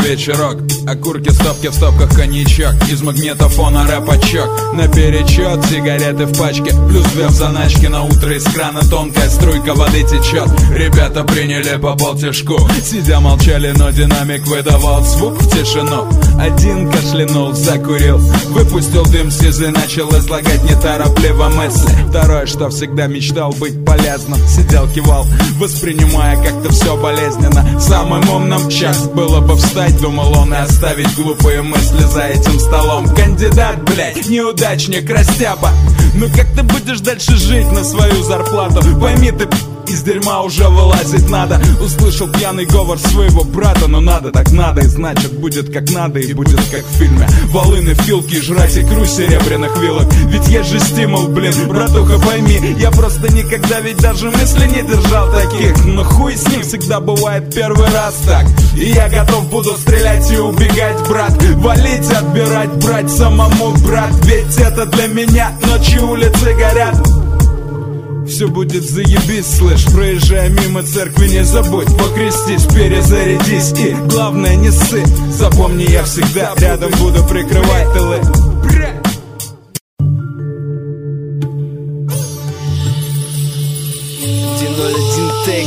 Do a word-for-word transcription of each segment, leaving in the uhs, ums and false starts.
вечерок. Окурки, стопки, в стопках коньячок. Из магнитофона рэпачок. Наперечет сигареты в пачке. Плюс две в заначке. На утро из крана тонкая струйка воды течет. Ребята приняли по полтишку. Сидя молчали, но динамик выдавал звук в тишину. Один кашлянул, закурил, выпустил дым с язы, начал излагать неторопливо мысли. Второй, что всегда мечтал быть полезным, сидел, кивал, воспринимая как-то все болезненно. Самым умным час было бы встать, думал он, и оставить глупые мысли за этим столом. Кандидат, блядь, неудачник, растяпа. Ну как ты будешь дальше жить на свою зарплату? Пойми ты, из дерьма уже вылазить надо. Услышал пьяный говор своего брата. Но надо, так надо, и значит будет как надо. И будет как в фильме. Волыны, филки, жрать икру серебряных вилок. Ведь есть же стимул, блин, братуха, пойми. Я просто никогда ведь даже мысли не держал таких. Но хуй с ним, всегда бывает первый раз так. И я готов буду стрелять и убегать, брат. Валить, отбирать, брать самому, брат. Ведь это для меня ночи, улицы горят. Все будет заебись, слышь, проезжая мимо церкви, не забудь покрестись, перезарядись и, главное, не ссы. Запомни, я всегда рядом буду прикрывать тылы. один ноль один тейк,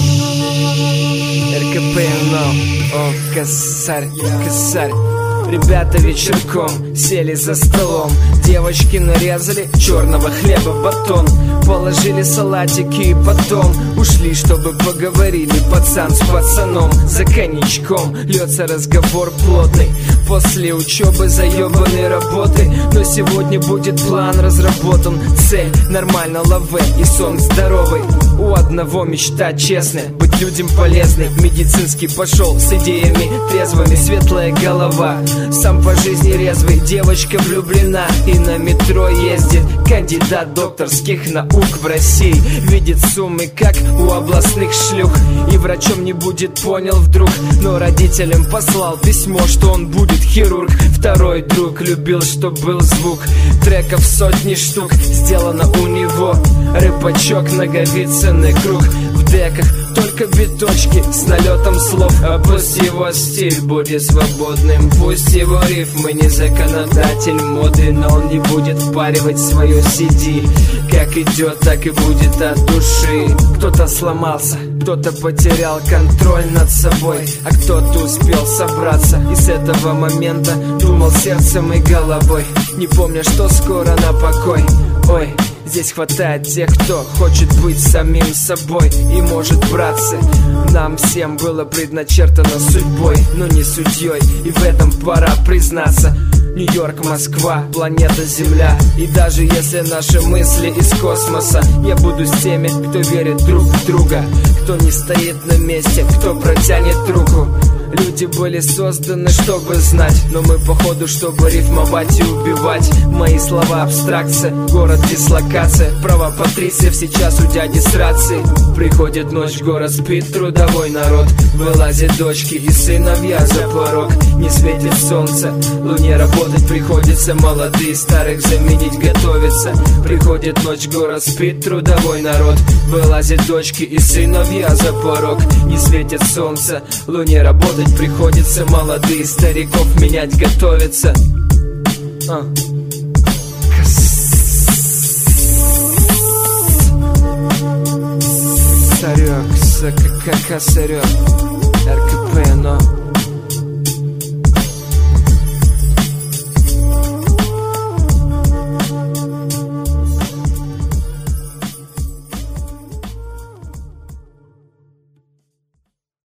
эр ка пэ, но, о, косарь, косарь. Ребята вечерком сели за столом. Девочки нарезали черного хлеба батон. Положили салатики и потом ушли, чтобы поговорили пацан с пацаном. За коньячком льется разговор плотный. После учебы заебанной работы. Но сегодня будет план разработан. Цель нормально лаве и сон здоровый. У одного мечта честная, быть людям полезной. Медицинский пошел с идеями трезвыми, светлая голова. Сам по жизни резвый, девочка влюблена и на метро ездит. Кандидат докторских наук в России. Видит суммы, как у областных шлюх. И врачом не будет, понял вдруг. Но родителям послал письмо, что он будет хирург. Второй друг любил, чтоб был звук. Треков сотни штук сделано у него. Рыбачок, ноговицыный круг. В деках только биточки с налетом слов. А пусть его стиль будет свободным. Пусть его рифмы не законодатель моды. Но он не будет впаривать свое си ди. Как идет, так и будет от души. Кто-то сломался, кто-то потерял контроль над собой, а кто-то успел собраться. И с этого момента думал сердцем и головой, не помня, что скоро на покой. Ой, здесь хватает тех, кто хочет быть самим собой. И может, братцы, нам всем было предначертано судьбой, но не судьей, и в этом пора признаться. Нью-Йорк, Москва, планета Земля. И даже если наши мысли из космоса, я буду с теми, кто верит друг в друга, кто не стоит на месте, кто протянет руку. Люди были созданы, чтобы знать, но мы походу, чтобы рифмовать и убивать. Мои слова абстракция, город дислокация. Права патрициев сейчас у дяди с рацией. Приходит ночь, город спит, трудовой народ. Вылазят дочки и сыновья за порог. Не светит солнце, луне работать приходится. Молодые старых заменить готовятся. Приходит ночь, город спит, трудовой народ. Вылазят дочки и сыновья за порог. Не светит солнце, луне работать приходится. Молодые стариков менять готовятся. а. Косарек, косарек, эр ка пэ, но